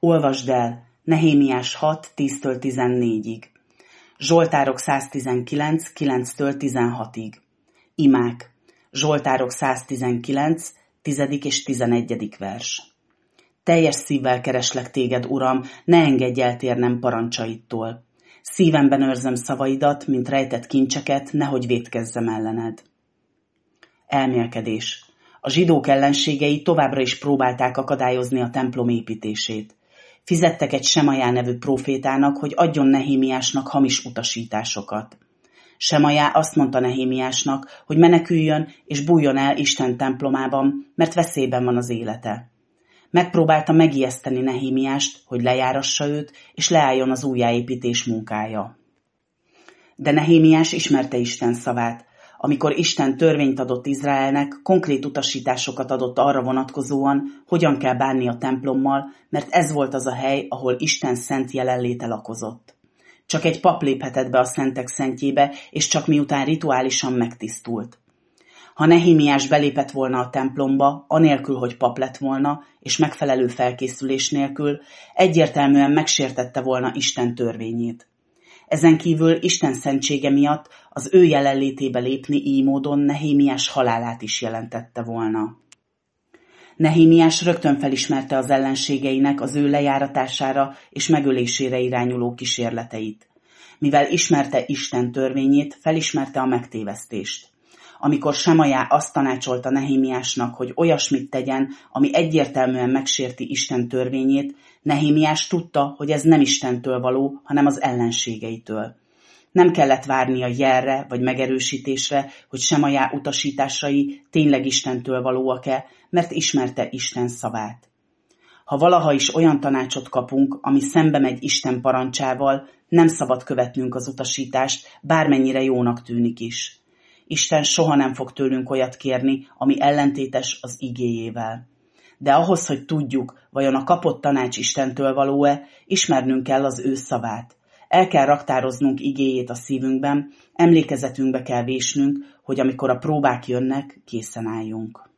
Olvasd el Nehémiás 6, 10-14-ig. Zsoltárok 119, 9-től 16-ig. Imák. Zsoltárok 119, 10. és 11. vers. Teljes szívvel kereslek téged, Uram, ne engedj eltérnem parancsaidtól. Szívemben őrzöm szavaidat, mint rejtett kincseket, nehogy vétkezzem ellened. Elmélkedés. A zsidók ellenségei továbbra is próbálták akadályozni a templom építését. Fizettek egy Semajá nevű prófétának, hogy adjon Nehémiásnak hamis utasításokat. Semajá azt mondta Nehémiásnak, hogy meneküljön és bújjon el Isten templomában, mert veszélyben van az élete. Megpróbálta megijeszteni Nehémiást, hogy lejárassa őt, és leálljon az újjáépítés munkája. De Nehémiás ismerte Isten szavát. Amikor Isten törvényt adott Izraelnek, konkrét utasításokat adott arra vonatkozóan, hogyan kell bánni a templommal, mert ez volt az a hely, ahol Isten szent jelenléte lakozott. Csak egy pap léphetett be a szentek szentjébe, és csak miután rituálisan megtisztult. Ha Nehémiás belépett volna a templomba, anélkül, hogy pap lett volna, és megfelelő felkészülés nélkül, egyértelműen megsértette volna Isten törvényét. Ezen kívül Isten szentsége miatt az ő jelenlétébe lépni így módon Nehémiás halálát is jelentette volna. Nehémiás rögtön felismerte az ellenségeinek az ő lejáratására és megölésére irányuló kísérleteit. Mivel ismerte Isten törvényét, felismerte a megtévesztést. Amikor Semajá azt tanácsolta Nehémiásnak, hogy olyasmit tegyen, ami egyértelműen megsérti Isten törvényét, Nehémiás tudta, hogy ez nem Istentől való, hanem az ellenségeitől. Nem kellett várnia jelre vagy megerősítésre, hogy Semajá utasításai tényleg Istentől valóak-e, mert ismerte Isten szavát. Ha valaha is olyan tanácsot kapunk, ami szembe megy Isten parancsával, nem szabad követnünk az utasítást, bármennyire jónak tűnik is. Isten soha nem fog tőlünk olyat kérni, ami ellentétes az igéjével. De ahhoz, hogy tudjuk, vajon a kapott tanács Istentől való-e, ismernünk kell az ő szavát. El kell raktároznunk igéjét a szívünkben, emlékezetünkbe kell vésnünk, hogy amikor a próbák jönnek, készen álljunk.